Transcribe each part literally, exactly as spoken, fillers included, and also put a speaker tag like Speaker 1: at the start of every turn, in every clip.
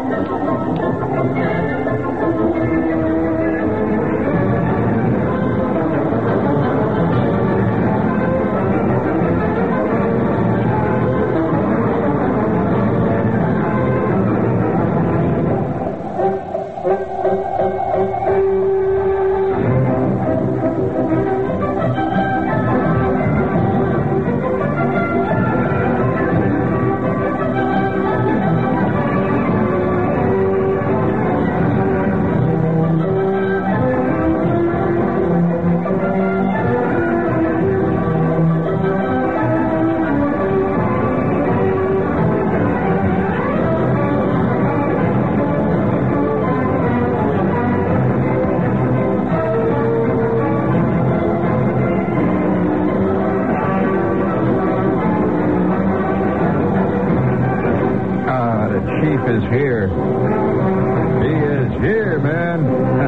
Speaker 1: Is here. He is here, man.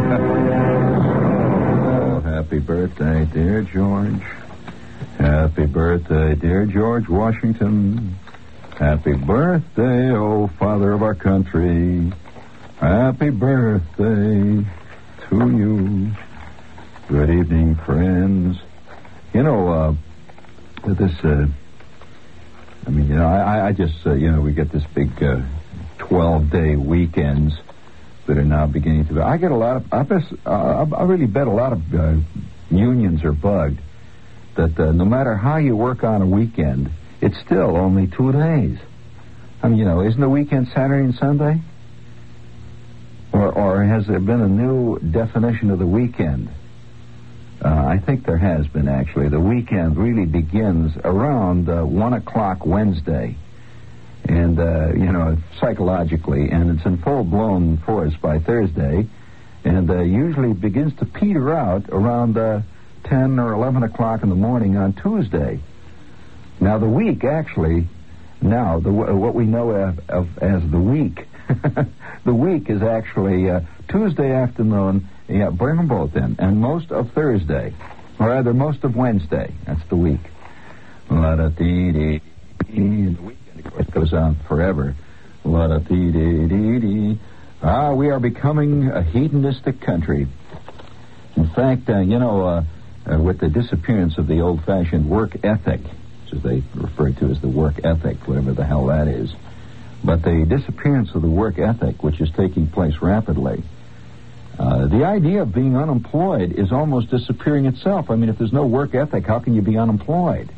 Speaker 1: Oh, happy birthday, dear George. Happy birthday, dear George Washington. Happy birthday, oh father of our country. Happy birthday to you. Good evening, friends. You know, uh, this, uh, I mean, you know, I, I just, uh, you know, we get this big, uh, twelve-day weekends that are now beginning to... I get a lot of... I, bet, uh, I really bet a lot of uh, unions are bugged that uh, no matter how you work on a weekend, it's still only two days. I mean, you know, isn't the weekend Saturday and Sunday? Or, or has there been a new definition of the weekend? Uh, I think there has been, actually. The weekend really begins around uh, one o'clock Wednesday. And, uh, you know, psychologically, and it's in full-blown force by Thursday, and uh, usually begins to peter out around uh, ten or eleven o'clock in the morning on Tuesday. Now, the week, actually, now, the, what we know of, of as the week, the week is actually uh, Tuesday afternoon, yeah, bring them both in, and most of Thursday, or rather, most of Wednesday. That's the week. La-da-dee-dee. The week. It goes on forever. La-da-dee-dee-dee-dee. Ah, we are becoming a hedonistic country. In fact, uh, you know, uh, uh, with the disappearance of the old-fashioned work ethic, which is they refer to as the work ethic, whatever the hell that is, but the disappearance of the work ethic, which is taking place rapidly, uh, the idea of being unemployed is almost disappearing itself. I mean, if there's no work ethic, how can you be unemployed?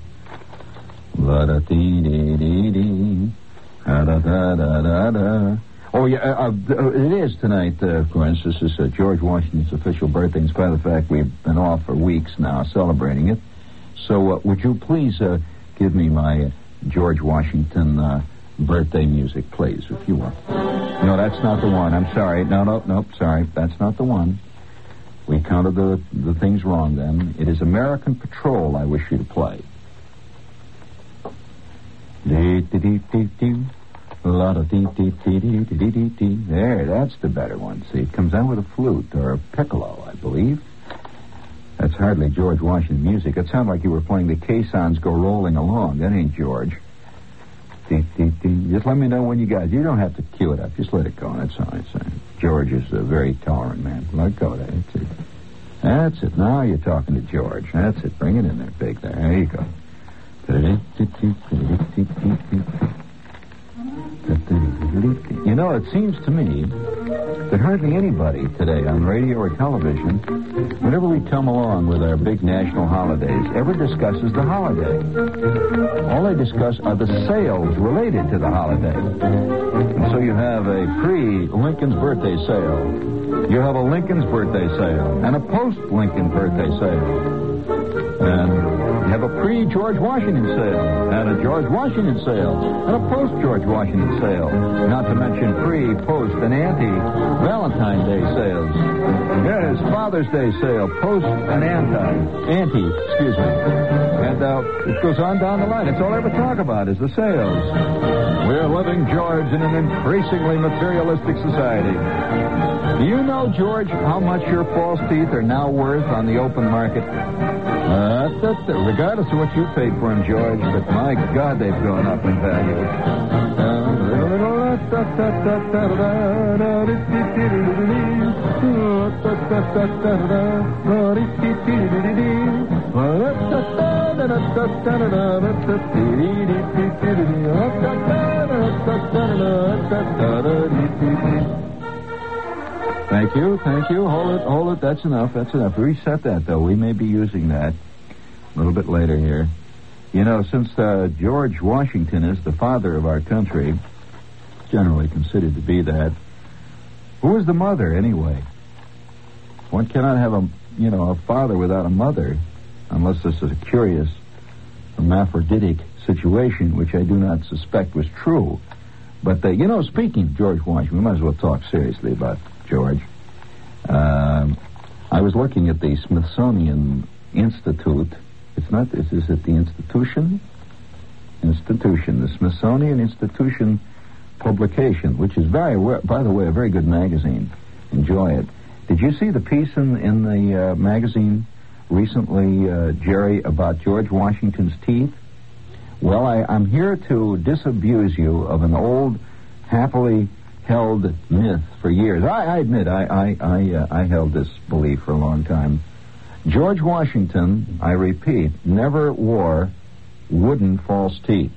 Speaker 1: La-da-dee-dee-dee-dee. Da-da-da-da-da-da. Oh, yeah, uh, uh, it is tonight, uh, of course. This is uh, George Washington's official birthday, in spite of the fact we've been off for weeks now celebrating it. So uh, would you please uh, give me my uh, George Washington uh, birthday music, please, if you will. No, that's not the one. I'm sorry. No, no, no, sorry. That's not the one. We counted the, the things wrong then. It is American Patrol I wish you to play. There, that's the better one. See, it comes out with a flute or a piccolo, I believe. That's hardly George Washington music. It sounds like you were playing the caissons go rolling along. That ain't George. Just let me know when you guys... You don't have to cue it up. Just let it go. That's all right. George is a very tolerant man. Let go. That's it. That's it. Now you're talking to George. That's it. Bring it in there, big there. There you go. You know, it seems to me that hardly anybody today on radio or television, whenever we come along with our big national holidays, ever discusses the holiday. All they discuss are the sales related to the holiday. And so you have a pre-Lincoln's birthday sale. You have a Lincoln's birthday sale and a post-Lincoln birthday sale. And you have a pre-George Washington sale, and a George Washington sale, and a post-George Washington sale. Not to mention pre, post, and anti-Valentine's Day sales. Yes, Father's Day sale, post, and anti. Anti, excuse me. And uh, it goes on down the line. It's all I ever talk about is the sales. We're living, George, in an increasingly materialistic society. Do you know, George, how much your false teeth are now worth on the open market? Uh, that's, that's, regardless of what you paid for them, George, but my God, they've gone up in value. Uh, Thank you, thank you. Hold it, hold it. That's enough, that's enough. Reset that, though. We may be using that a little bit later here. You know, since uh, George Washington is the father of our country, generally considered to be that, who is the mother, anyway? One cannot have a, you know, a father without a mother, unless this is a curious hermaphroditic situation, which I do not suspect was true. But, uh, you know, speaking of George Washington, we might as well talk seriously about George. Uh, I was looking at the Smithsonian Institute. It's not, is, is it the institution? Institution, the Smithsonian Institution publication, which is very, by the way, a very good magazine. Enjoy it. Did you see the piece in, in the uh, magazine recently, uh, Jerry, about George Washington's teeth? Well, I, I'm here to disabuse you of an old, happily held myth for years. I, I admit, I I I, uh, I held this belief for a long time. George Washington, I repeat, never wore wooden false teeth.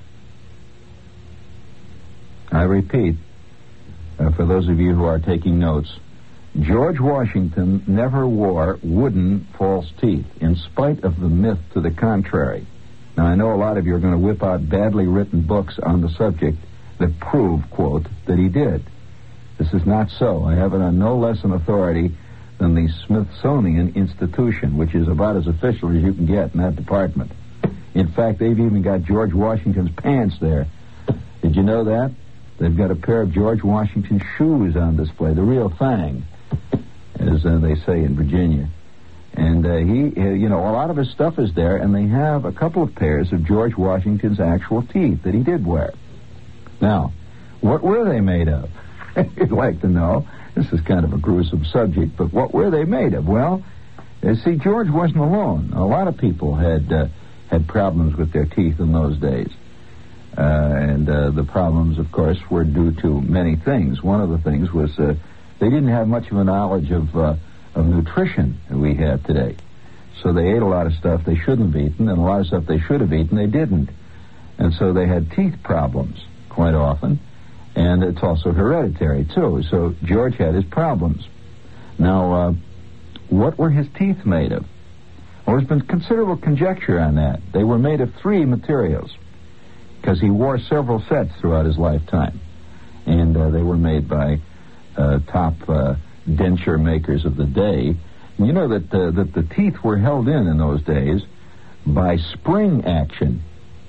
Speaker 1: I repeat, uh, for those of you who are taking notes, George Washington never wore wooden false teeth, in spite of the myth to the contrary. Now, I know a lot of you are going to whip out badly written books on the subject that prove, quote, that he did. This is not so. I have it on no less an authority than the Smithsonian Institution, which is about as official as you can get in that department. In fact, they've even got George Washington's pants there. Did you know that? They've got a pair of George Washington shoes on display, the real thing, as uh, they say in Virginia. And uh, he, uh, you know, a lot of his stuff is there, and they have a couple of pairs of George Washington's actual teeth that he did wear. Now, what were they made of? You'd like to know. This is kind of a gruesome subject, but what were they made of? Well, uh, see, George wasn't alone. A lot of people had uh, had problems with their teeth in those days. Uh, and uh, the problems, of course, were due to many things. One of the things was uh, they didn't have much of a knowledge of... Uh, of nutrition that we have today. So they ate a lot of stuff they shouldn't have eaten, and a lot of stuff they should have eaten they didn't. And so they had teeth problems quite often, and it's also hereditary, too. So George had his problems. Now, uh, what were his teeth made of? Well, there's been considerable conjecture on that. They were made of three materials, because he wore several sets throughout his lifetime. And uh, they were made by uh, top... Uh, denture makers of the day. You know that uh, that the teeth were held in in those days by spring action.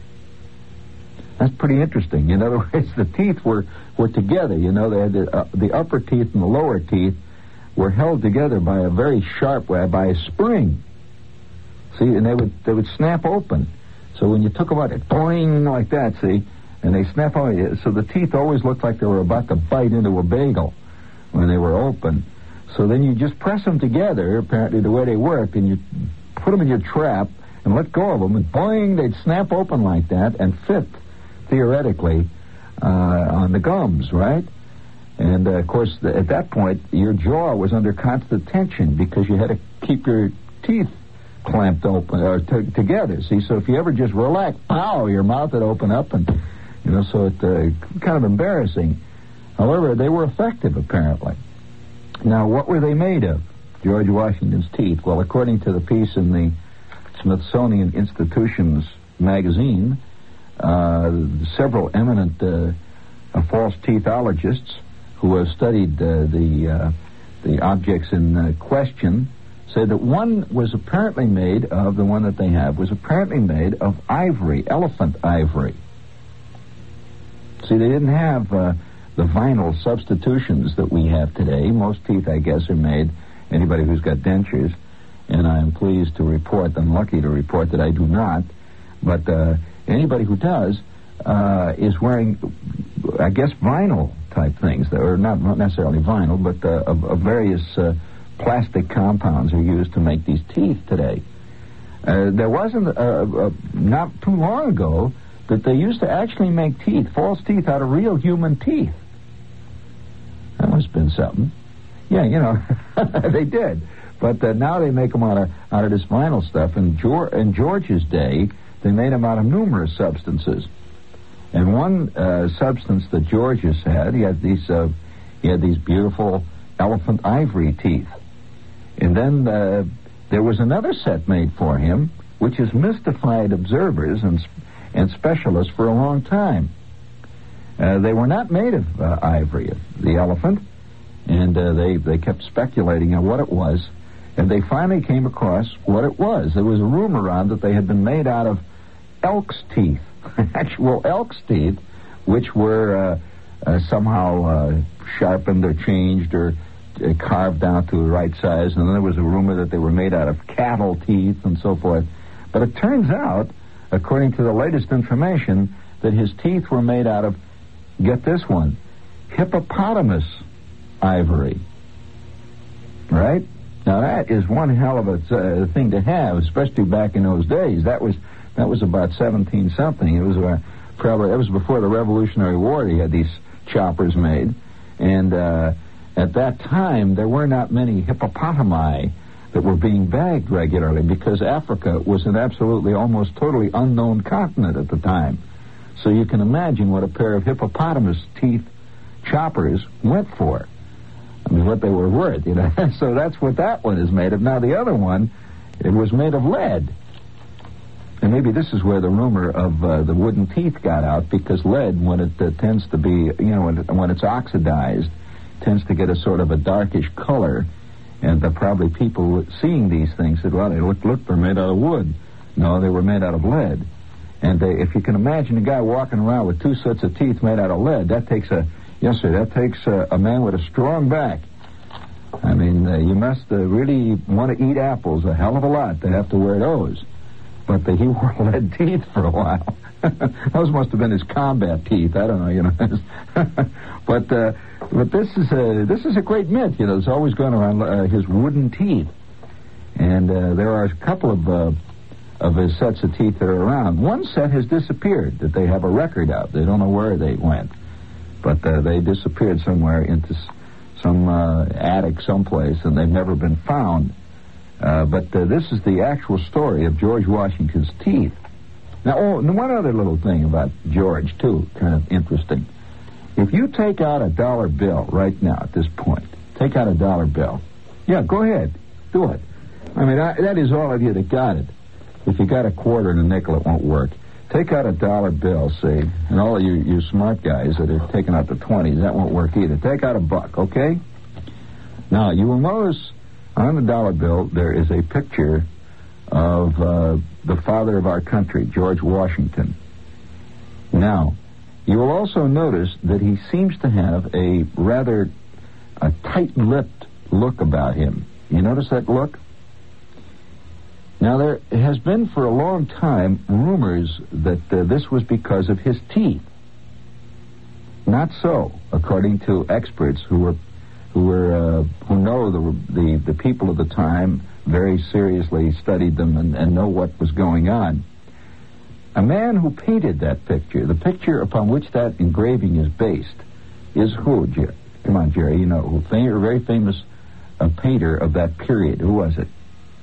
Speaker 1: That's pretty interesting. In other words, the teeth were, were together. You know, they had the, uh, the upper teeth and the lower teeth were held together by a very sharp way, by a spring. See, and they would they would snap open. So when you took them out, it boing like that. See, and they snap open. So the teeth always looked like they were about to bite into a bagel when they were open. So then you just press them together, apparently the way they worked, and you put them in your trap and let go of them, and boing, they'd snap open like that and fit, theoretically, uh, on the gums, right? And, uh, of course, th- at that point, your jaw was under constant tension because you had to keep your teeth clamped open, or t- together, see? So if you ever just relax, pow, your mouth would open up, and, you know, so it's uh, kind of embarrassing. However, they were effective, apparently. Now, what were they made of, George Washington's teeth? Well, according to the piece in the Smithsonian Institution's magazine, uh, several eminent uh, uh, false teethologists who have studied uh, the uh, the objects in uh, question said that one was apparently made of, the one that they have, was apparently made of ivory, elephant ivory. See, they didn't have... Uh, the vinyl substitutions that we have today. Most teeth, I guess, are made, anybody who's got dentures, and I am pleased to report, I'm lucky to report that I do not, but uh, anybody who does uh, is wearing, I guess, vinyl-type things, that are not, not necessarily vinyl, but uh, of, of various uh, plastic compounds are used to make these teeth today. Uh, there wasn't, uh, uh, not too long ago, that they used to actually make teeth, false teeth, out of real human teeth. been something. Yeah, you know, they did. But uh, now they make them out of, out of this vinyl stuff. And George, in George's day, they made them out of numerous substances. And one uh, substance that George's had, he had these, uh, he had these beautiful elephant ivory teeth. And then uh, there was another set made for him, which has mystified observers and and specialists for a long time. Uh, they were not made of uh, ivory, the elephant, and uh, they they kept speculating on what it was, and they finally came across what it was. There was a rumor around that they had been made out of elk's teeth, actual elk's teeth, which were uh, uh, somehow uh, sharpened or changed or uh, carved down to the right size. And then there was a rumor that they were made out of cattle teeth and so forth. But it turns out, according to the latest information, that his teeth were made out of, get this one, hippopotamus ivory. Right? Now that is one hell of a uh, thing to have, especially back in those days. That was that was about seventeen something. It was uh, probably it was before the Revolutionary War. He had these choppers made, and uh, at that time there were not many hippopotami that were being bagged regularly, because Africa was an absolutely, almost totally unknown continent at the time. So you can imagine what a pair of hippopotamus teeth choppers went for. I mean, what they were worth, you know. So that's what that one is made of. Now, the other one, it was made of lead. And maybe this is where the rumor of uh, the wooden teeth got out, because lead, when it uh, tends to be, you know, when, it, when it's oxidized, tends to get a sort of a darkish color. And uh, probably people seeing these things said, well, they look, look, they're made out of wood. No, they were made out of lead. And uh, if you can imagine a guy walking around with two sets of teeth made out of lead, that takes a, yes, sir, that takes a, a man with a strong back. I mean, uh, you must uh, really want to eat apples a hell of a lot to have to wear those. But uh, he wore lead teeth for a while. Those must have been his combat teeth. I don't know, you know. but uh, but this is a this is a great myth. You know, it's always going around uh, his wooden teeth, and uh, there are a couple of uh, of his sets of teeth that are around. One set has disappeared that they have a record of. They don't know where they went, but uh, they disappeared somewhere into s- some uh, attic someplace, and they've never been found. Uh, but uh, this is the actual story of George Washington's teeth. Now, oh, and one other little thing about George, too, kind of interesting. If you take out a dollar bill right now at this point, take out a dollar bill. Yeah, go ahead. Do it. I mean, I, that is all of you that got it. If you got a quarter and a nickel, it won't work. Take out a dollar bill, see, and all of you, you smart guys that are taking out the twenties, that won't work either. Take out a buck, okay? Now, you will notice on the dollar bill there is a picture of uh, the father of our country, George Washington. Now, you will also notice that he seems to have a rather a tight-lipped look about him. You notice that look? Now, there has been for a long time rumors that uh, this was because of his teeth. Not so, according to experts who were who were uh, who know the, the the people of the time, very seriously studied them and, and know what was going on. A man who painted that picture, the picture upon which that engraving is based, is who, Jerry? Come on, Jerry, you know who? A very famous uh, painter of that period. Who was it?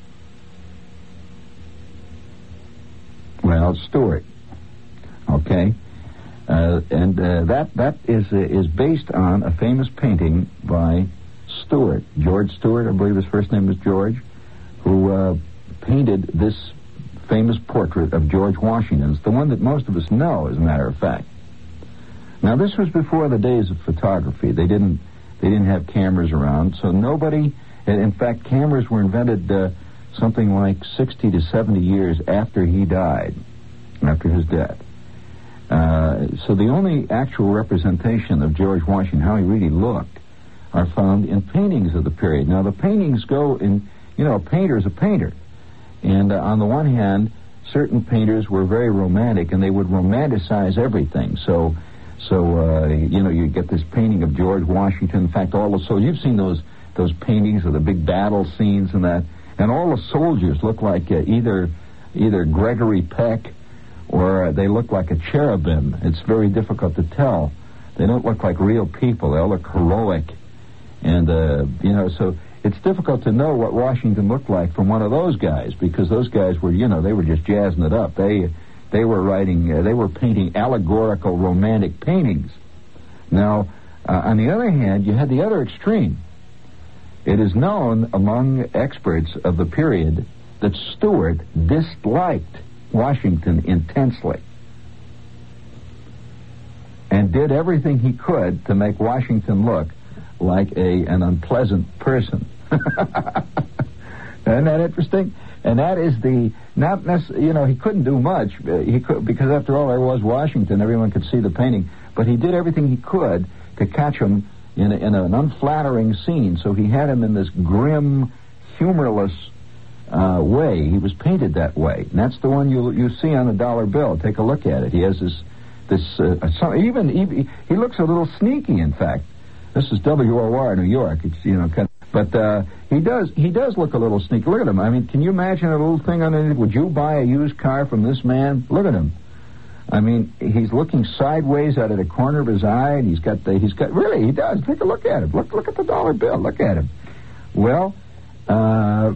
Speaker 1: Well, Stuart. Okay. Uh, and uh, that that is uh, is based on a famous painting by Stuart, George Stuart, I believe his first name was George, who uh, painted this famous portrait of George Washington. It's the one that most of us know, as a matter of fact. Now, this was before the days of photography. They didn't they didn't have cameras around, so nobody. In fact, cameras were invented uh, something like sixty to seventy years after he died, after his death. Uh, so the only actual representation of George Washington, how he really looked, are found in paintings of the period. Now, the paintings go in, you know, a painter is a painter. And uh, on the one hand, certain painters were very romantic, and they would romanticize everything. So, so uh, you know, you get this painting of George Washington. In fact, all the soldiers, you've seen those those paintings of the big battle scenes and that, and all the soldiers look like uh, either either Gregory Peck or uh, they look like a cherubim. It's very difficult to tell. They don't look like real people. They all look heroic. And, uh, you know, so it's difficult to know what Washington looked like from one of those guys, because those guys were, you know, they were just jazzing it up. They they were writing, uh, they were painting allegorical romantic paintings. Now, uh, on the other hand, you had the other extreme. It is known among experts of the period that Stuart disliked Washington intensely and did everything he could to make Washington look like a an unpleasant person. Isn't that interesting? And that is the, not necessarily, you know, he couldn't do much. Uh, he could, because after all, there was Washington. Everyone could see the painting. But he did everything he could to catch him in, a, in an unflattering scene. So he had him in this grim, humorless uh, way. He was painted that way. And that's the one you you see on a dollar bill. Take a look at it. He has this, this uh, some, even, he, he looks a little sneaky, in fact. This is W O R, New York. It's, you know, kind of, but uh, he does he does look a little sneaky. Look at him. I mean, can you imagine a little thing underneath? Would you buy a used car from this man? Look at him. I mean, he's looking sideways out of the corner of his eye, and he's got the he's got really he does. Take a look at him. Look look at the dollar bill. Look at him. Well, uh,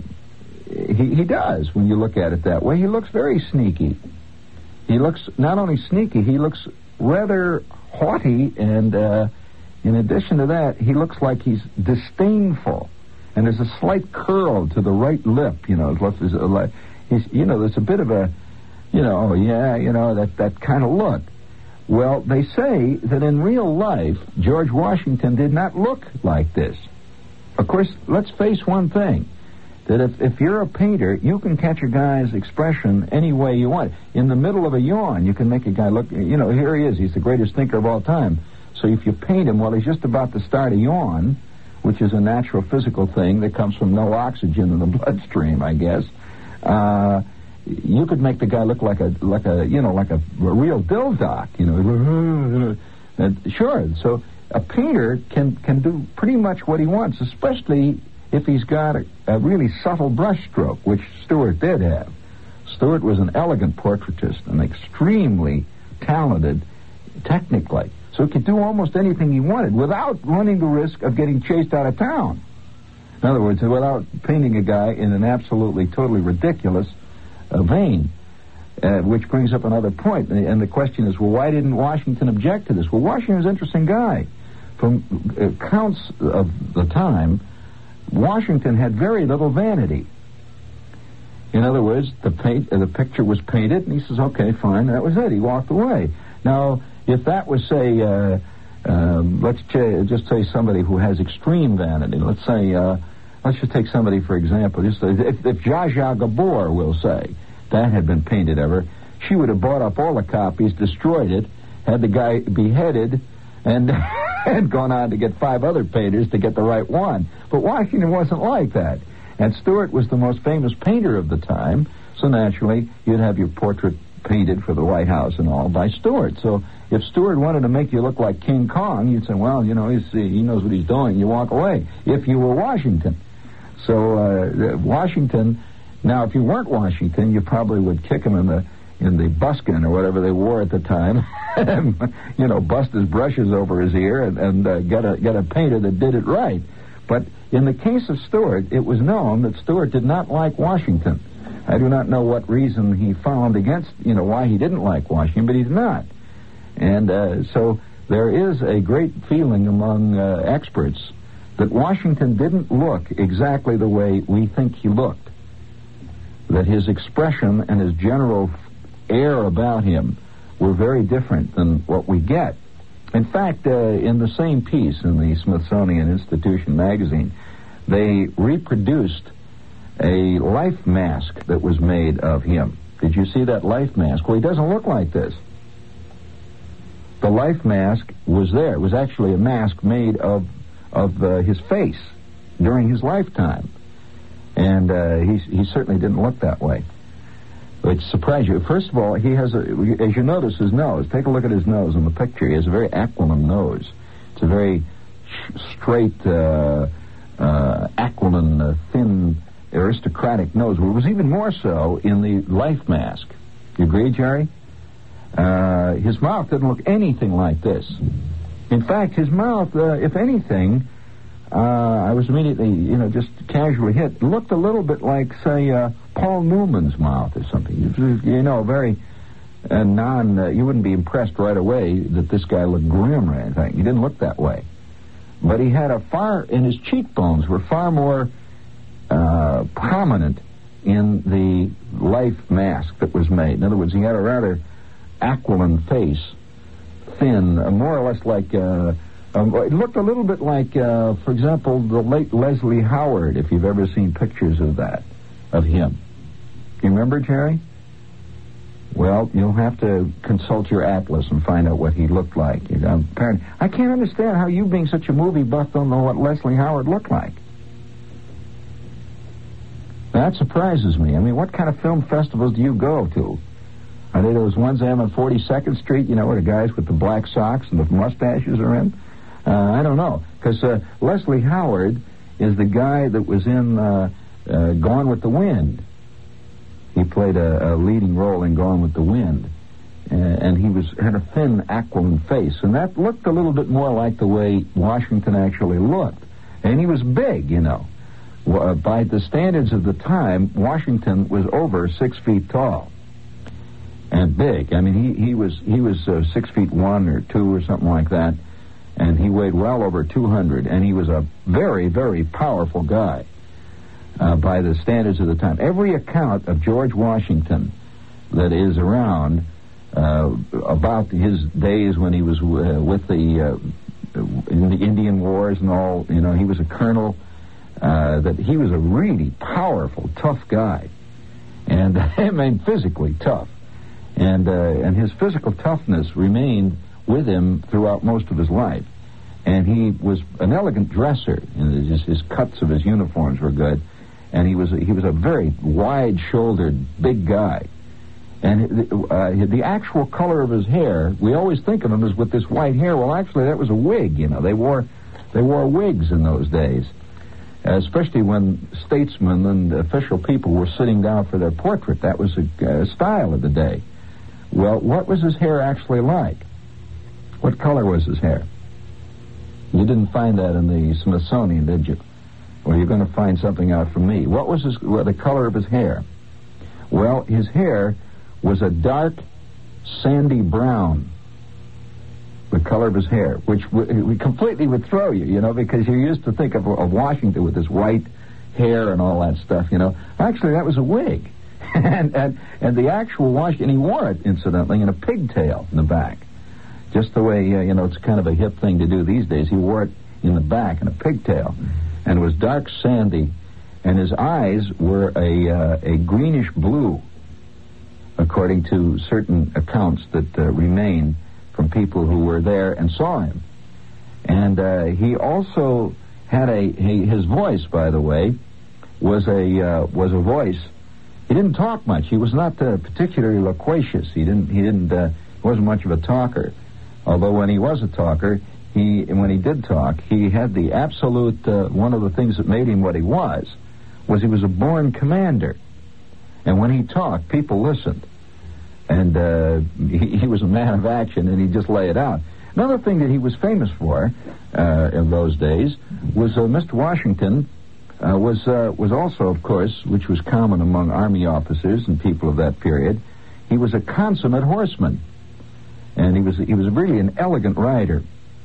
Speaker 1: he he does when you look at it that way. He looks very sneaky. He looks not only sneaky, he looks rather haughty, and uh, in addition to that, he looks like he's disdainful. And there's a slight curl to the right lip, you know. His left is a, like, he's, you know, there's a bit of a, you know, oh yeah, you know, that, that kind of look. Well, they say that in real life, George Washington did not look like this. Of course, let's face one thing, that if, if you're a painter, you can catch a guy's expression any way you want. In the middle of a yawn, you can make a guy look, you know, here he is, he's the greatest thinker of all time. So if you paint him while he's just about to start a yawn, which is a natural physical thing that comes from no oxygen in the bloodstream, I guess, uh, you could make the guy look like a, like a, you know, like a, a real dildock, you know. And sure, so a painter can, can do pretty much what he wants, especially if he's got a, a really subtle brush stroke, which Stuart did have. Stuart was an elegant portraitist and extremely talented technically. So he could do almost anything he wanted without running the risk of getting chased out of town. In other words, without painting a guy in an absolutely, totally ridiculous uh, vein. Uh, which brings up another point. And the question is, well, why didn't Washington object to this? Well, Washington was an interesting guy. From accounts of the time, Washington had very little vanity. In other words, the paint, uh, the picture was painted, and he says, okay, fine, that was it. He walked away. Now, if that was, say, uh, um, let's ch- just say somebody who has extreme vanity, let's say, uh, let's just take somebody, for example, just uh, if, if Zsa Zsa Gabor, we'll say, that had been painted ever, she would have bought up all the copies, destroyed it, had the guy beheaded, and had gone on to get five other painters to get the right one. But Washington wasn't like that. And Stuart was the most famous painter of the time, so naturally, you'd have your portrait painted for the White House and all by Stuart. So if Stuart wanted to make you look like King Kong, you'd say, well, you know, he's, he knows what he's doing. You walk away. If you were Washington. So uh, Washington, now if you weren't Washington, you probably would kick him in the in the buskin or whatever they wore at the time, and, you know, bust his brushes over his ear and, and uh, get a get a painter that did it right. But in the case of Stuart, it was known that Stuart did not like Washington. I do not know what reason he found against, you know, why he didn't like Washington, but he did not. And uh, so there is a great feeling among uh, experts that Washington didn't look exactly the way we think he looked. That his expression and his general air about him were very different than what we get. In fact, uh, in the same piece in the Smithsonian Institution magazine, they reproduced a life mask that was made of him. Did you see that life mask? Well, he doesn't look like this. The life mask was there. It was actually a mask made of of uh, his face during his lifetime. And uh, he, he certainly didn't look that way. Which surprised you. First of all, he has, a, as you notice, his nose. Take a look at his nose in the picture. He has a very aquiline nose. It's a very sh- straight, uh, uh, aquiline, uh, thin, aristocratic nose. It was even more so in the life mask. You agree, Jerry? Uh, his mouth didn't look anything like this. In fact, his mouth, uh, if anything, uh, I was immediately, you know, just casually hit. It looked a little bit like, say, uh, Paul Newman's mouth or something. You, you know, very uh, non, uh, you wouldn't be impressed right away that this guy looked grim or anything. He didn't look that way. But he had a far, and his cheekbones were far more uh, prominent in the life mask that was made. In other words, he had a rather aquiline face, thin, uh, more or less like, uh, um, it looked a little bit like, uh, for example, the late Leslie Howard, if you've ever seen pictures of that, of him. You remember, Jerry? Well, you'll have to consult your atlas and find out what he looked like. You know, apparently, I can't understand how you, being such a movie buff, don't know what Leslie Howard looked like. That surprises me. I mean, what kind of film festivals do you go to? Are they those ones they have on forty-second Street, you know, where the guys with the black socks and the mustaches are in? Uh, I don't know. Because uh, Leslie Howard is the guy that was in uh, uh, Gone with the Wind. He played a, a leading role in Gone with the Wind. Uh, and he was had a thin, aquiline face. And that looked a little bit more like the way Washington actually looked. And he was big, you know. Uh, by the standards of the time, Washington was over six feet tall. And big. I mean, he, he was he was uh, six feet one or two or something like that, and he weighed well over two hundred, and he was a very, very powerful guy uh, by the standards of the time. Every account of George Washington that is around uh, about his days when he was uh, with the uh, in the Indian Wars and all, you know, he was a colonel, uh, that he was a really powerful, tough guy, and I mean physically tough. And uh, and his physical toughness remained with him throughout most of his life. And he was an elegant dresser. And his, his cuts of his uniforms were good. And he was a, he was a very wide-shouldered, big guy. And uh, the actual color of his hair, we always think of him as with this white hair. Well, actually, that was a wig. You know, they wore they wore wigs in those days, especially when statesmen and official people were sitting down for their portrait. That was a uh, style of the day. Well, what was his hair actually like? What color was his hair? You didn't find that in the Smithsonian, did you? Well, you're going to find something out from me. What was his, well, the color of his hair? Well, his hair was a dark, sandy brown, the color of his hair, which w- completely would throw you, you know, because you're used to think of, of Washington with his white hair and all that stuff, you know. Actually, that was a wig. and, and and the actual Washington, he wore it, incidentally, in a pigtail in the back. Just the way, uh, you know, it's kind of a hip thing to do these days. He wore it in the back in a pigtail. And it was dark sandy. And his eyes were a, uh, a greenish blue, according to certain accounts that uh, remain from people who were there and saw him. And uh, he also had a, he, his voice, by the way, was a uh, was a voice. He didn't talk much. He was not uh, particularly loquacious. He didn't. He didn't. Uh, wasn't much of a talker. Although when he was a talker, he when he did talk, he had the absolute. Uh, one of the things that made him what he was, was he was a born commander. And when he talked, people listened. And uh, he, he was a man of action, and he'd just lay it out. Another thing that he was famous for uh, in those days was uh, Mister Washington. Uh, was uh, was also, of course, which was common among army officers and people of that period, he was a consummate horseman, and he was he was really an elegant rider.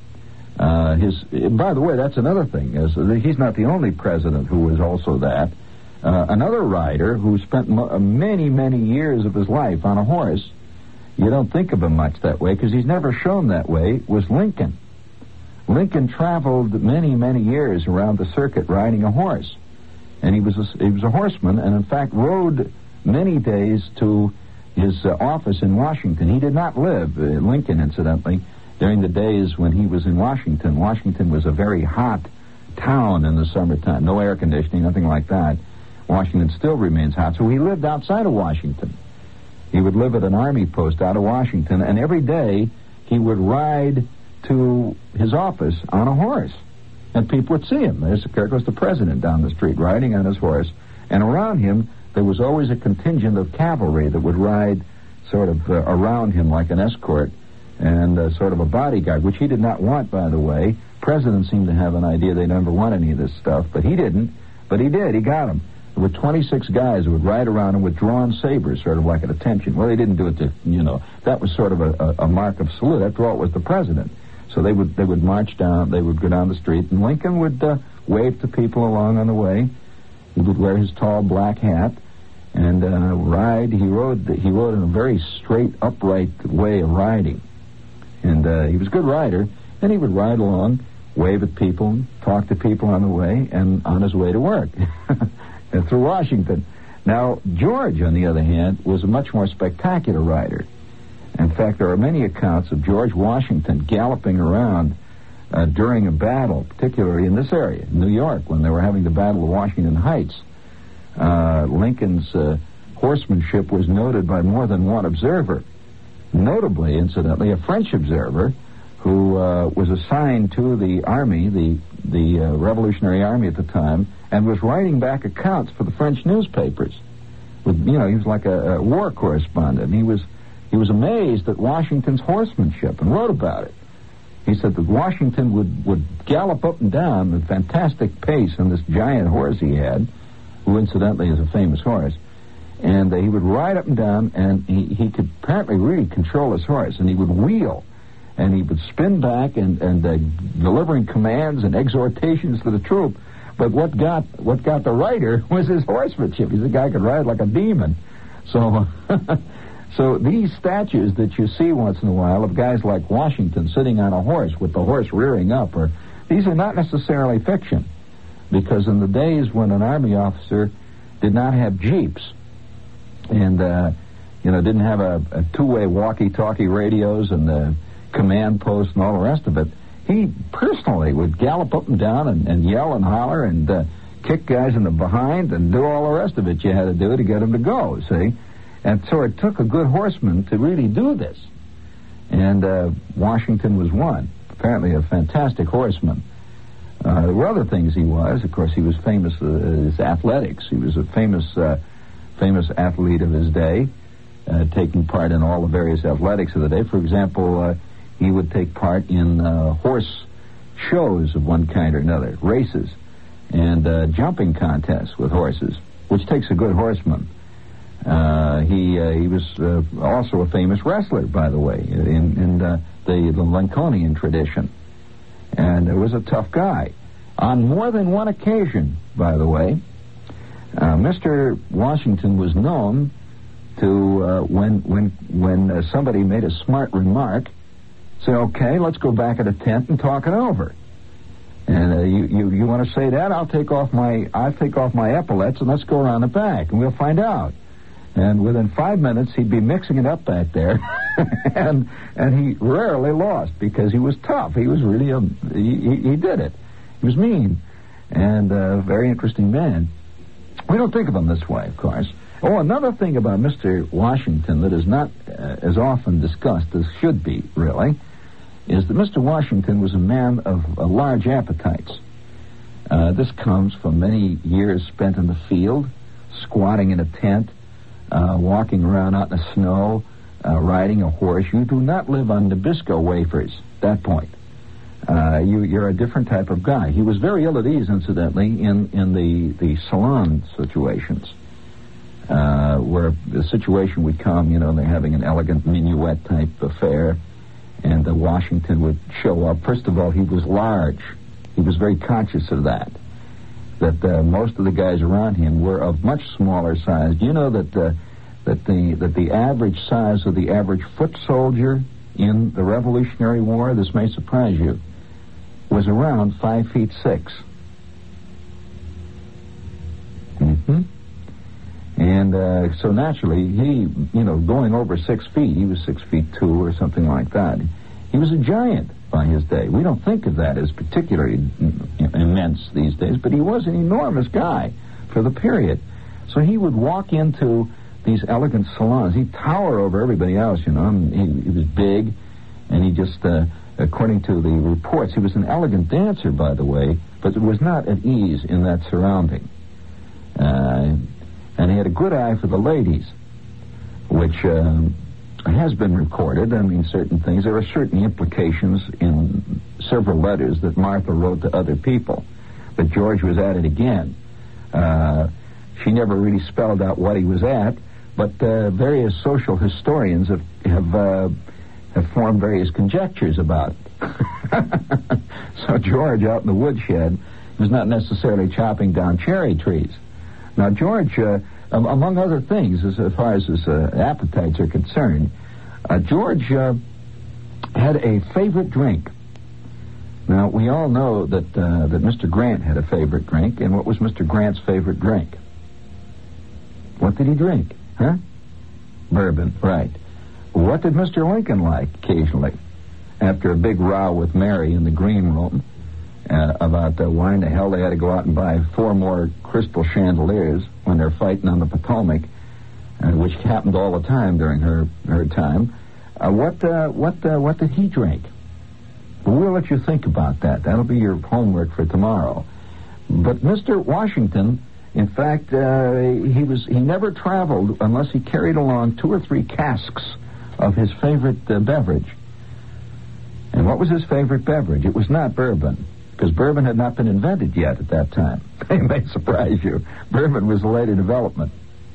Speaker 1: Uh, his, by the way, that's another thing. Is he's not the only president who was also that. Uh, another rider who spent mo- many many years of his life on a horse. You don't think of him much that way because he's never shown that way. Was Lincoln. Lincoln traveled many, many years around the circuit riding a horse. And he was a, he was a horseman, and in fact rode many days to his uh, office in Washington. He did not live, uh, Lincoln, incidentally, during the days when he was in Washington. Washington was a very hot town in the summertime. No air conditioning, nothing like that. Washington still remains hot, so he lived outside of Washington. He would live at an army post out of Washington, and every day he would ride to his office on a horse, and people would see him. There's, there goes the president down the street riding on his horse, and around him there was always a contingent of cavalry that would ride sort of uh, around him like an escort and uh, sort of a bodyguard, which he did not want, by the way, president seemed to have an idea they never want any of this stuff, but he didn't. But he did. He got them. There were twenty-six guys who would ride around him with drawn sabers, sort of like at attention. Well, they didn't do it to, you know, that was sort of a, a, a mark of salute. After all, it was the president. So they would they would march down, they would go down the street, and Lincoln would uh, wave to people along on the way. He would wear his tall black hat and uh, ride. He rode he rode in a very straight, upright way of riding. And uh, he was a good rider. And he would ride along, wave at people, talk to people on the way, and on his way to work through Washington. Now, George, on the other hand, was a much more spectacular rider. In fact, there are many accounts of George Washington galloping around uh, during a battle, particularly in this area, New York, when they were having the Battle of Washington Heights. Uh, Lincoln's uh, horsemanship was noted by more than one observer. Notably, incidentally, a French observer who uh, was assigned to the Army, the the uh, Revolutionary Army at the time, and was writing back accounts for the French newspapers. With, you know, he was like a, a war correspondent. He was he was amazed at Washington's horsemanship and wrote about it. He said that Washington would, would gallop up and down with fantastic pace on this giant horse he had, who incidentally is a famous horse. And uh, he would ride up and down, and he, he could apparently really control his horse, and he would wheel, and he would spin back and, and uh, delivering commands and exhortations to the troop. But what got what got the rider was his horsemanship. He's a guy who could ride like a demon. So, so these statues that you see once in a while of guys like Washington sitting on a horse with the horse rearing up, or these are not necessarily fiction, because in the days when an Army officer did not have jeeps, and, uh, you know, didn't have a, a two-way walkie-talkie radios and the command post and all the rest of it, he personally would gallop up and down and, and yell and holler and uh, kick guys in the behind and do all the rest of it you had to do to get them to go, see? And so it took a good horseman to really do this. And uh, Washington was one. Apparently a fantastic horseman. Uh, there were other things he was. Of course, he was famous for his athletics. He was a famous... Uh, famous athlete of his day, uh, taking part in all the various athletics of the day. For example, uh, he would take part in uh, horse shows of one kind or another, races, and uh, jumping contests with horses, which takes a good horseman. Uh, he uh, he was uh, also a famous wrestler, by the way, in, in uh, the, the Lincolnian tradition, and it was a tough guy. On more than one occasion, by the way, Uh, Mister Washington was known to, uh, when when when uh, somebody made a smart remark, say, okay, let's go back at a tent and talk it over. And uh, you you, you want to say that? I'll take off my I'll take off my epaulets and let's go around the back and we'll find out. And within five minutes he'd be mixing it up back there, and and he rarely lost because he was tough. He was really a he he, he did it. He was mean and a very interesting man. We don't think of him this way, of course. Oh, another thing about Mister Washington that is not uh, as often discussed as should be, really, is that Mister Washington was a man of uh, large appetites. Uh, this comes from many years spent in the field, squatting in a tent, uh, walking around out in the snow, uh, riding a horse. You do not live on Nabisco wafers at that point. Uh, you, you're a different type of guy. He was very ill at ease, incidentally, in, in the, the salon situations, uh, where the situation would come, you know, they're having an elegant minuet type affair, and uh, Washington would show up. First of all, he was large. He was very conscious of that, that uh, most of the guys around him were of much smaller size. Do you know that, uh, that, the, that the average size of the average foot soldier in the Revolutionary War, this may surprise you, was around five feet six. Mm-hmm. And uh, so naturally, he, you know, going over six feet, he was six feet two or something like that. He was a giant by his day. We don't think of that as particularly immense these days, but he was an enormous guy for the period. So he would walk into these elegant salons. He'd tower over everybody else, you know. And he, he was big, and he just... Uh, According to the reports, he was an elegant dancer, by the way, but was not at ease in that surrounding. Uh, and he had a good eye for the ladies, which uh, has been recorded. I mean, certain things. There are certain implications in several letters that Martha wrote to other people. But George was at it again. Uh, she never really spelled out what he was at, but uh, various social historians have have, uh, have formed various conjectures about it. So George, out in the woodshed, was not necessarily chopping down cherry trees. Now, George, uh, among other things, as, as far as his uh, appetites are concerned, uh, George uh, had a favorite drink. Now, we all know that uh, that Mister Grant had a favorite drink, and what was Mister Grant's favorite drink? What did he drink? Huh? Bourbon, right. What did Mister Lincoln like occasionally? After a big row with Mary in the green room uh, about uh, why in the hell they had to go out and buy four more crystal chandeliers when they're fighting on the Potomac, uh, which happened all the time during her her time. Uh, what uh, what uh, what did he drink? Well, we'll let you think about that. That'll be your homework for tomorrow. But Mister Washington, in fact, uh, he was he never traveled unless he carried along two or three casks of his favorite uh, beverage. And what was his favorite beverage? It was not bourbon, because bourbon had not been invented yet at that time. It may surprise you. Bourbon was a later development.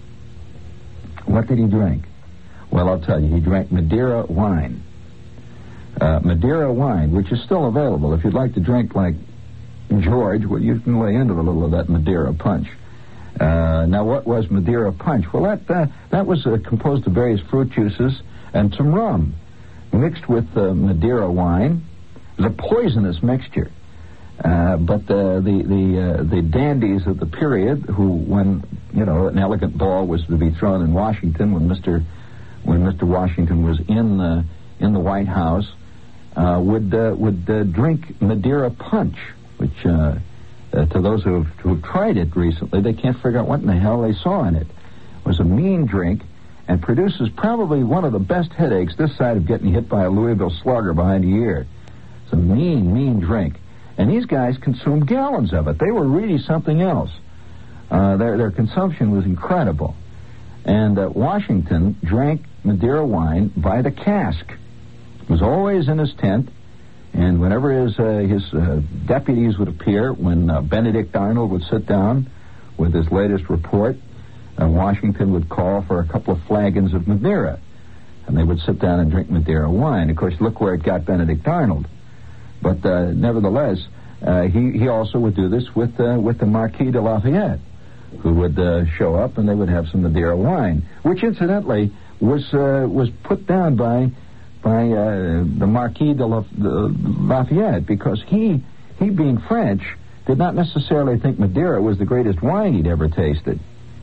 Speaker 1: What did he drink? Well, I'll tell you. He drank Madeira wine. Uh, Madeira wine, which is still available. If you'd like to drink like George, well, you can lay into a little of that Madeira punch. Uh, now, what was Madeira punch? Well, that uh, that was uh, composed of various fruit juices and some rum mixed with uh, Madeira wine. It was a poisonous mixture. Uh, but uh, the the uh, the dandies of the period, who, when you know an elegant ball was to be thrown in Washington, when Mister when Mister Washington was in the in the White House, uh, would uh, would uh, drink Madeira punch, which uh, uh, to those who have, who have tried it recently, they can't figure out what in the hell they saw in it. It was a mean drink and produces probably one of the best headaches this side of getting hit by a Louisville Slugger behind the ear. It's a mean, mean drink. And these guys consumed gallons of it. They were really something else. Uh, their, their consumption was incredible. And uh, Washington drank Madeira wine by the cask. It was always in his tent, and whenever his, uh, his uh, deputies would appear, when uh, Benedict Arnold would sit down with his latest report, uh, Washington would call for a couple of flagons of Madeira, and they would sit down and drink Madeira wine. Of course, look where it got Benedict Arnold. But uh, nevertheless, uh, he, he also would do this with uh, with the Marquis de Lafayette, who would uh, show up, and they would have some Madeira wine, which incidentally was uh, was put down by by uh, the Marquis de La, uh, Lafayette, because he he being French did not necessarily think Madeira was the greatest wine he'd ever tasted.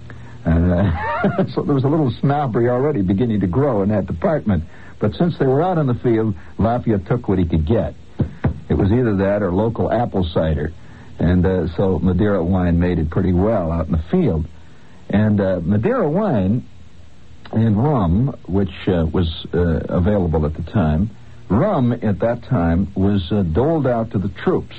Speaker 1: Uh, so there was a little snobbery already beginning to grow in that department. But since they were out in the field, Lafayette took what he could get. It was either that or local apple cider. And uh, so Madeira wine made it pretty well out in the field. And uh, Madeira wine and rum, which uh, was uh, available at the time, rum at that time was uh, doled out to the troops.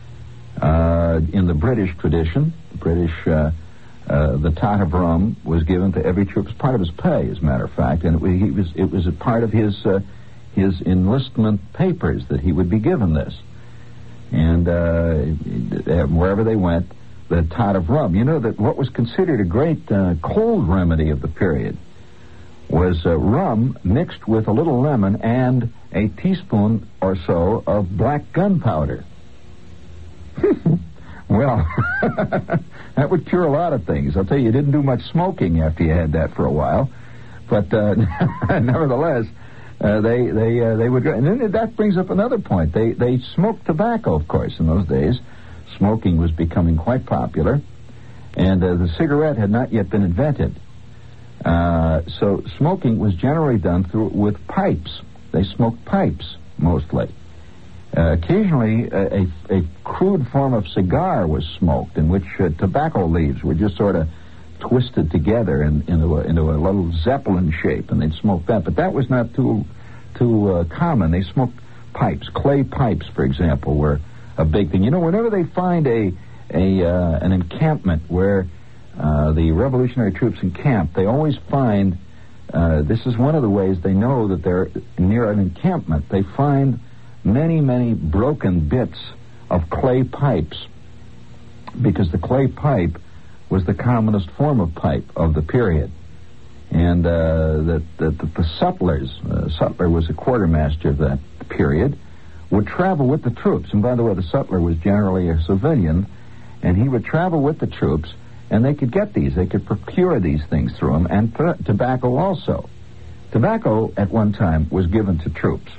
Speaker 1: Uh, in the British tradition, the British, uh, uh, the tot of rum was given to every troop as part of his pay, as a matter of fact, and it, he was, it was a part of his uh, his enlistment papers that he would be given this. And uh, wherever they went, the tot of rum. You know that what was considered a great uh, cold remedy of the period was uh, rum mixed with a little lemon and a teaspoon or so of black gunpowder. Well, that would cure a lot of things. I'll tell you, you didn't do much smoking after you had that for a while. But uh, nevertheless, uh, they they uh, they would go. And then that brings up another point. They they smoked tobacco, of course, in those days. Smoking was becoming quite popular, and uh, the cigarette had not yet been invented. Uh, so smoking was generally done through with pipes. They smoked pipes mostly. Uh, occasionally, a, a, a crude form of cigar was smoked, in which uh, tobacco leaves were just sort of twisted together in, into, a, into a little zeppelin shape, and they'd smoke that. But that was not too too uh, common. They smoked pipes. Clay pipes, for example, were a big thing. You know, whenever they find a a uh, an encampment where uh, the revolutionary troops encamp, they always find uh, this is one of the ways they know that they're near an encampment. They find many, many broken bits of clay pipes, because the clay pipe was the commonest form of pipe of the period. And uh, that, that, that the sutlers, uh, sutler was a quartermaster of that period, would travel with the troops. And by the way, the sutler was generally a civilian, and he would travel with the troops, and they could get these. They could procure these things through them, and th- tobacco also. Tobacco, at one time, was given to troops,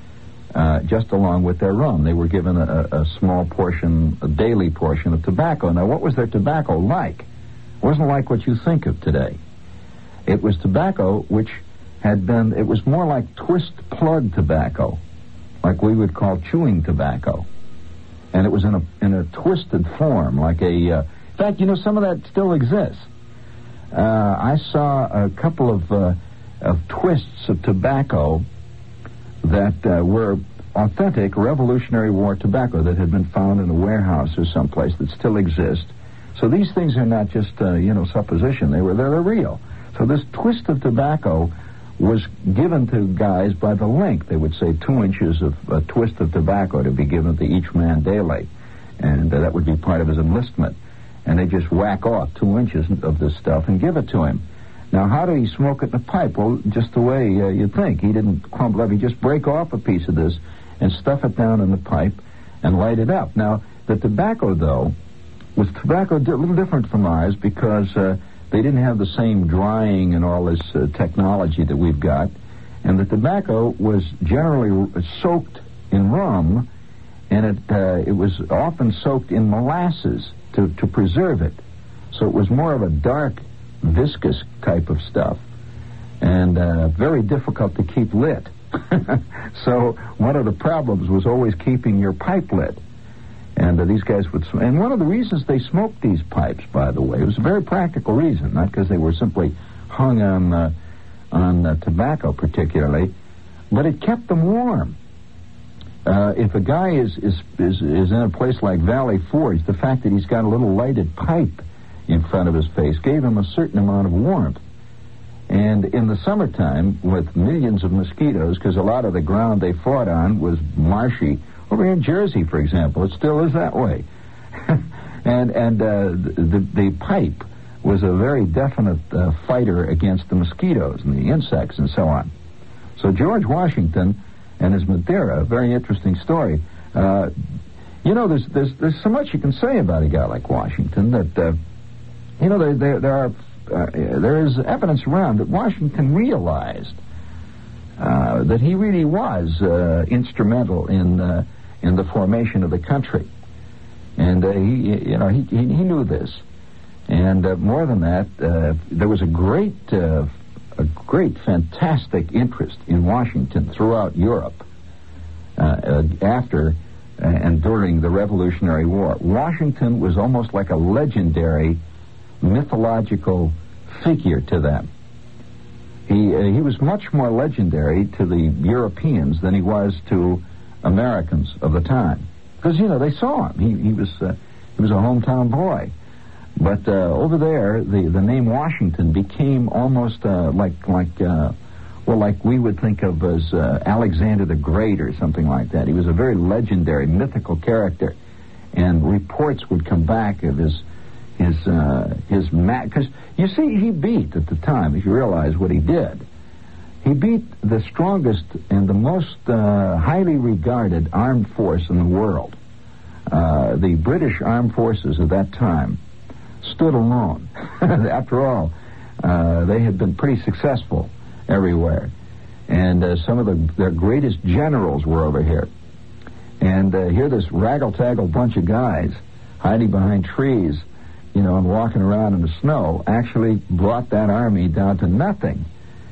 Speaker 1: uh, just along with their rum. They were given a, a small portion, a daily portion of tobacco. Now, what was their tobacco like? It wasn't like what you think of today. It was tobacco which had been, it was more like twist plug tobacco, like we would call chewing tobacco. And it was in a in a twisted form, like a, uh, in fact, you know, some of that still exists. Uh, I saw a couple of, uh, of twists of tobacco that uh, were authentic Revolutionary War tobacco that had been found in a warehouse or someplace that still exist. So these things are not just, uh, you know, supposition. They were, they're, they're real. So this twist of tobacco was given to guys by the length. They would say two inches of a twist of tobacco to be given to each man daily. And uh, that would be part of his enlistment. And they just whack off two inches of this stuff and give it to him. Now, how did he smoke it in a pipe? Well, just the way uh, you'd think. He didn't crumble up. He'd just break off a piece of this and stuff it down in the pipe and light it up. Now, the tobacco, though, was tobacco a little different from ours because uh, they didn't have the same drying and all this uh, technology that we've got. And the tobacco was generally soaked in rum, and it uh, it was often soaked in molasses to, to preserve it. So it was more of a dark, viscous type of stuff, and uh, very difficult to keep lit. So one of the problems was always keeping your pipe lit. And uh, these guys would, sm- and one of the reasons they smoked these pipes, by the way, was a very practical reason, not because they were simply hung on uh, on uh, tobacco particularly, but it kept them warm. Uh, if a guy is, is is is in a place like Valley Forge, the fact that he's got a little lighted pipe in front of his face gave him a certain amount of warmth. And in the summertime, with millions of mosquitoes, because a lot of the ground they fought on was marshy. Over here in Jersey, for example, it still is that way. and and uh, the, the pipe was a very definite uh, fighter against the mosquitoes and the insects and so on. So George Washington and his Madeira, a very interesting story. Uh, you know, there's, there's there's so much you can say about a guy like Washington that, uh, you know, there, there, there, are, uh, there is evidence around that Washington realized uh, that he really was uh, instrumental in... Uh, in the formation of the country. And, uh, he, you know, he, he, he knew this. And uh, more than that, uh, there was a great, uh, a great, fantastic interest in Washington throughout Europe uh, uh, after uh, and during the Revolutionary War. Washington was almost like a legendary, mythological figure to them. He, uh, he was much more legendary to the Europeans than he was to Americans of the time, because you know they saw him. He he was uh, he was a hometown boy, but uh, over there the, the name Washington became almost uh, like like uh, well like we would think of as uh, Alexander the Great or something like that. He was a very legendary, mythical character, and reports would come back of his his uh, his ma- because you see he beat at the time, if you realize what he did. He beat the strongest and the most uh, highly regarded armed force in the world. Uh, the British armed forces at that time stood alone. After all, uh, they had been pretty successful everywhere. And uh, some of the, their greatest generals were over here. And uh, here this raggle-taggle bunch of guys hiding behind trees, you know, and walking around in the snow actually brought that army down to nothing.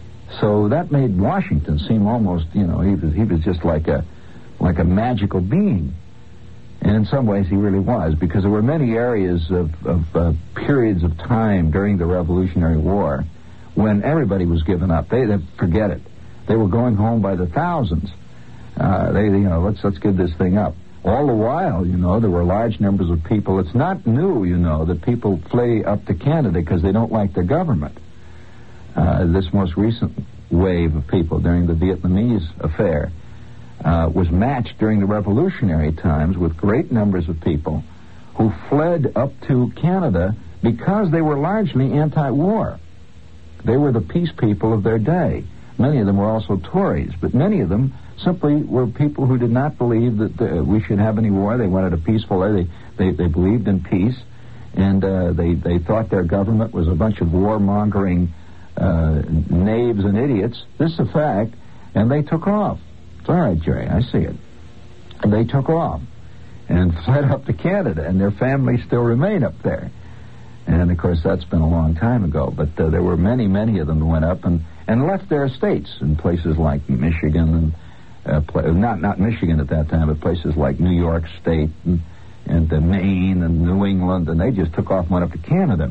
Speaker 1: So that made Washington seem almost, you know, he was he was just like a like a magical being. And in some ways he really was, because there were many areas of, of uh, periods of time during the Revolutionary War when everybody was giving up. They, they forget it. They were going home by the thousands. Uh, they, you know, let's let's give this thing up. All the while, you know, there were large numbers of people. It's not new, you know, that people flee up to Canada because they don't like the government. uh, this most recent wave of people during the Vietnamese affair uh, was matched during the revolutionary times with great numbers of people who fled up to Canada because they were largely anti-war. They were the peace people of their day. Many of them were also Tories, but many of them simply were people who did not believe that uh, we should have any war. They wanted a peaceful life. They, they, they believed in peace, and uh, they, they thought their government was a bunch of warmongering uh, knaves and idiots. This is a fact, and they took off. It's all right, Jerry, I see it. And they took off and fled up to Canada, and their families still remain up there. And, of course, that's been a long time ago, but uh, there were many, many of them that went up and, and left their estates in places like Michigan, and uh, pla- not not Michigan at that time, but places like New York State and, and uh, Maine and New England, and they just took off and went up to Canada.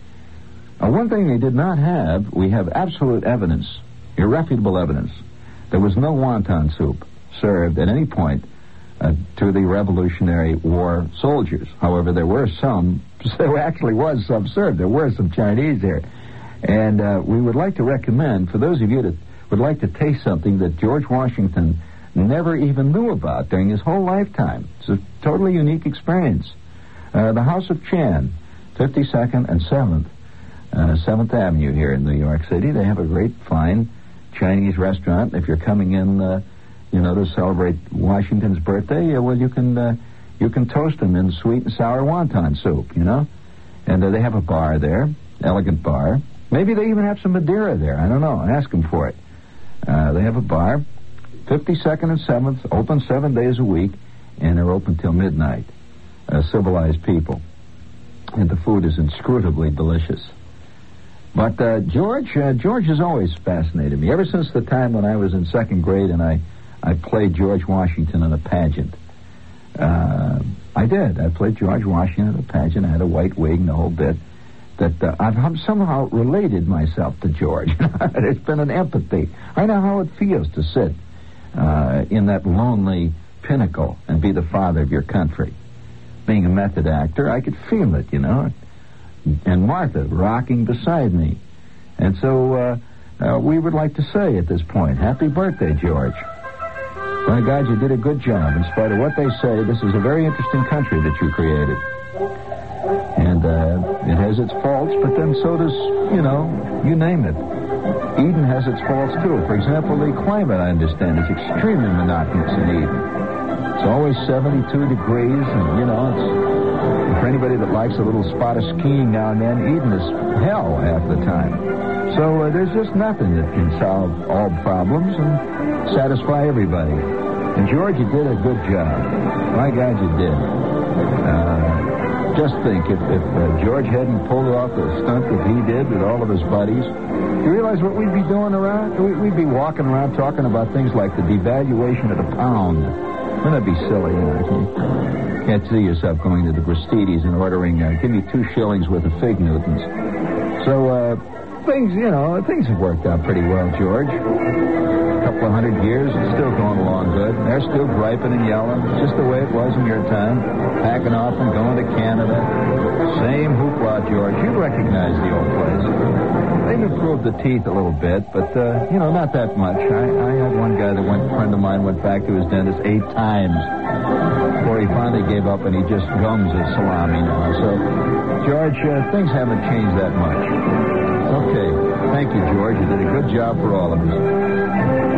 Speaker 1: Uh, one thing they did not have, we have absolute evidence, irrefutable evidence, there was no wonton soup served at any point Uh, to the Revolutionary War soldiers. However, there were some, there actually was some served. There were some Chinese there. And uh, we would like to recommend, for those of you that would like to taste something that George Washington never even knew about during his whole lifetime. It's a totally unique experience. Uh, the House of Chan, fifty-second and seventh, uh, seventh Avenue here in New York City. They have a great, fine Chinese restaurant. If you're coming in Uh, you know, to celebrate Washington's birthday, uh, well, you can uh, you can toast them in sweet and sour wonton soup, you know. And uh, they have a bar there, elegant bar. Maybe they even have some Madeira there. I don't know. Ask them for it. Uh, they have a bar, fifty-second and seventh, open seven days a week, and they're open till midnight. Uh, civilized people. And the food is inscrutably delicious. But uh, George, uh, George has always fascinated me. Ever since the time when I was in second grade and I I played George Washington in a pageant. Uh, I did. I played George Washington in a pageant. I had a white wig and the whole bit. That uh, I've somehow related myself to George. It's been an empathy. I know how it feels to sit uh, in that lonely pinnacle and be the father of your country. Being a method actor, I could feel it, you know. And Martha rocking beside me. And so uh, uh, we would like to say at this point, happy birthday, George. My God, you did a good job. In spite of what they say, this is a very interesting country that you created. And uh, it has its faults, but then so does, you know, you name it. Eden has its faults, too. For example, the climate, I understand, is extremely monotonous in Eden. It's always seventy-two degrees, and, you know, it's, for anybody that likes a little spot of skiing now and then, Eden is hell half the time. So uh, there's just nothing that can solve all problems and satisfy everybody. And George, you did a good job. My God, you did. Uh, just think, if, if uh, George hadn't pulled off the stunt that he did with all of his buddies, you realize what we'd be doing around? We'd be walking around talking about things like the devaluation of the pound. Wouldn't that be silly? You know? You can't see yourself going to the Gristedes and ordering, uh, give me two shillings worth of fig Newtons. So, uh... Things, you know, things have worked out pretty well, George. A couple of hundred years, it's still going along good. They're still griping and yelling, just the way it was in your time. Packing off and going to Canada. Same hoopla, George. You recognize the old place. They've improved the teeth a little bit, but, uh, you know, not that much. I, I had one guy that went, a friend of mine went back to his dentist eight times before he finally gave up, and he just gums his salami now. So, George, uh, things haven't changed that much. Okay. Thank you, George. You did a good job for all of us.